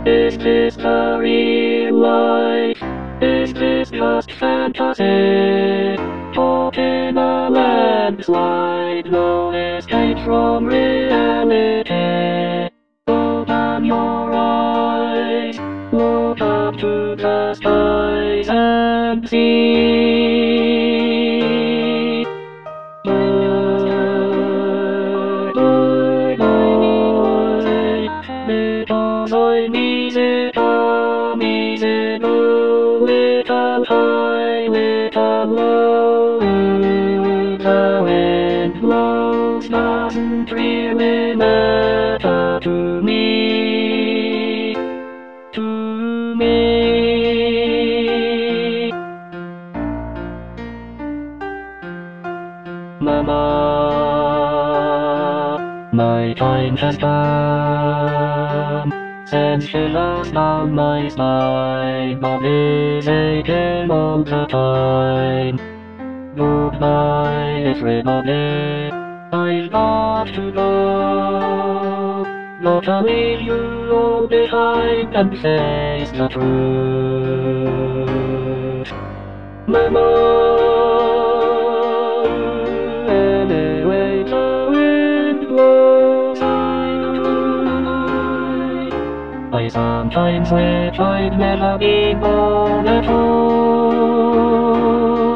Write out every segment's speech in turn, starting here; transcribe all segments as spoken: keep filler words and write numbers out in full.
Is this the real life? Is this just fantasy? Caught in a landslide, no escape from reality. Open your eyes, look up to the skies and see. Bye, bye, bye, because I'm easy come, easy go, little high, little low. The wind blows doesn't really matter to me, to me. Mama, my time has come. Since she lost down my spine, body's aching all the time. Goodbye, everybody, I've got to go. Gotta leave you all behind and face the truth. Mama, anyway the wind blows, I sometimes wish I'd never been born at all.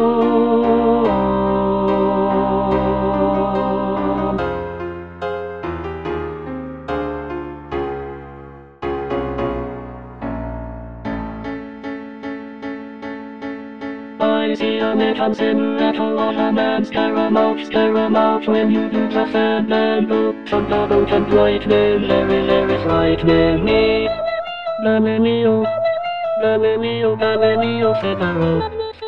I see a little silhouette of a man stare him out, stare him out when you do the fan and look thunder bolt and lightning, very, very frightening me. Galileo, Galileo, Galileo Figaro.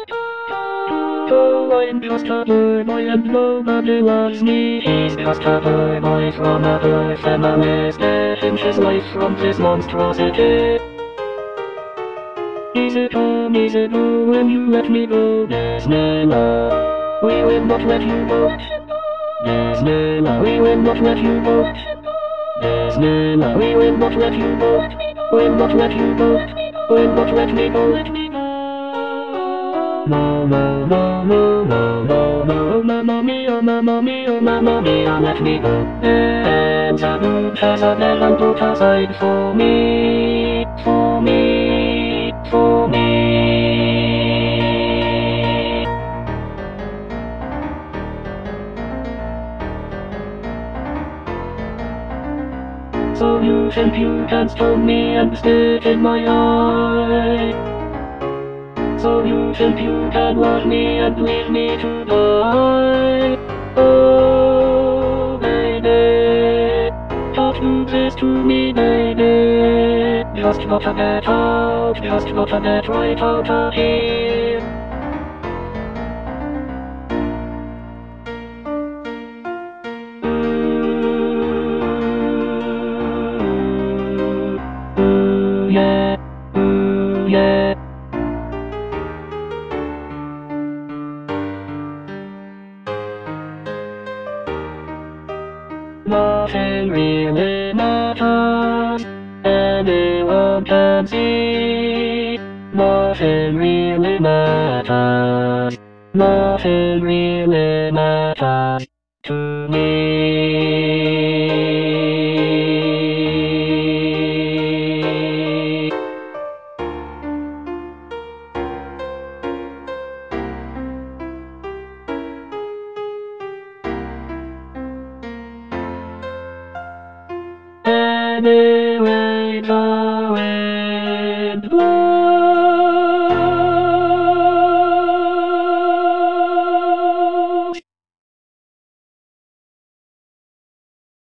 Oh, I'm just a boy, boy and nobody loves me. He's just a boy, boy from a boy family, sparing his life from this monstrosity. Easy come, easy go, when you let me go, Desmela, we will not let you go. Desmela, we will not let you go. Desmela, we will not let you go. Will not let you go. Will not let me go. Let me go. No, no, no, no, no, no, no, mamma mia, mamma mia, mamma mia, let me go. And the moon has a melon put aside for me, for me, for me. So you think you can stone me and spit in my eye? So you think you can love me and leave me to die? Oh, baby, don't do this to me, baby. Just gotta get out, just gotta get right out of here. Yeah, ooh, yeah. Nothing really matters, anyone can see. Nothing really matters, nothing really matters to me. Anyway, the way